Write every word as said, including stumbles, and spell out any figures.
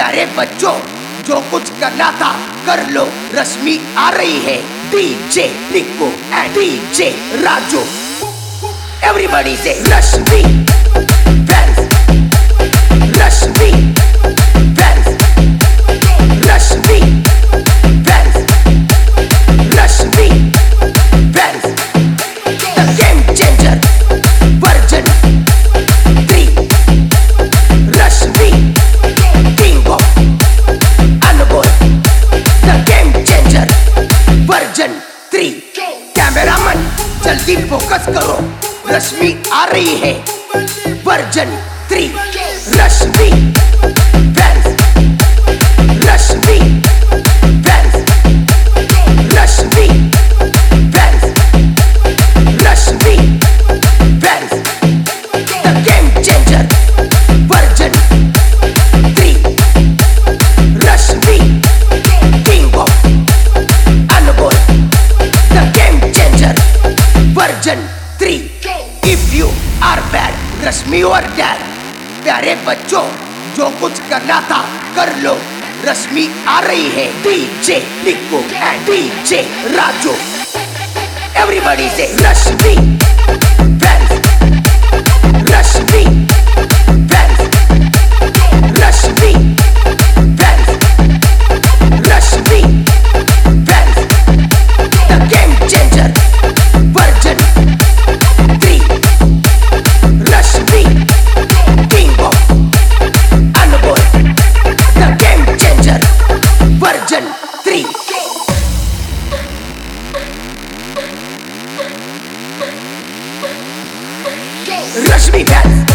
प्यारे बच्चों, जो कुछ करना था कर लो, रश्मि आ रही है। DJ Nikku and DJ Raju, everybody say Rashmi dance, Rashmi dance, Rashmi dance, Rashmi dance. The game changer version three, Rashmi king of Anmol. The game changer version three. Cameraman जल्दी फोकस करो, रश्मि आ रही है। Version three, Rashmi dance, Rashmi dance, Rashmi dance, Rashmi dance. The game changer version three, Rashmi king of Anmol. The game changer version three. If you are bad, रश्मि और dad. प्यारे बच्चों, जो कुछ करना था कर लो, रश्मि आ रही है। DJ Nikku and DJ Raju, everybody say Rashmi dance, Rashmi dance, Rashmi dance, Rashmi dance. The game changer version three, Rashmi king of Anmol. The game changer version three. Rashmi dance,